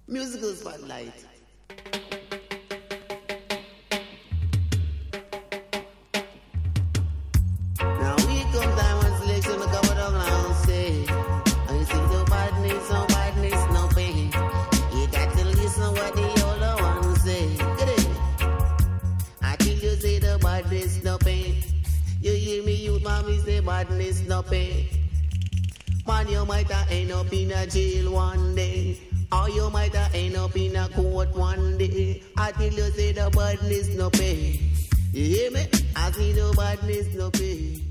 Musical spotlight. Now we come Diamond Selection to cover the ground, say. I see the badness, no pain. You got to listen what the older ones say. Get it? I tell you say the badness, no pain. You hear me, youth mommy say badness, no pain. Man, you might have end up in a jail one day. Or you might have end up in a court one day. I tell you say the badness, no pain. You hear me? I see the badness, no pain.